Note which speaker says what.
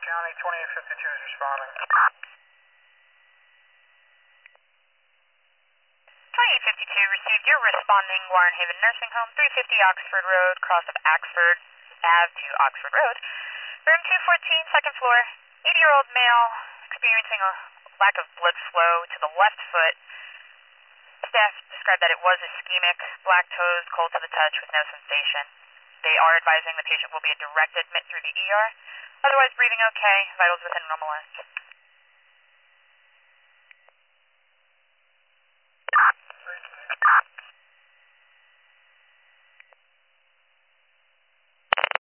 Speaker 1: County, 2852 is responding.
Speaker 2: 2852 received. You're responding Warren Haven Nursing Home, 350 Oxford Road, cross of Axford Ave to Oxford Road. Room 214, second floor. 80-year-old male experiencing a lack of blood flow to the left foot. Staff described that it was ischemic, black toes, cold to the touch with no sensation. They are advising the patient will be a direct admit through the ER. Otherwise, breathing okay, vitals within normal limits.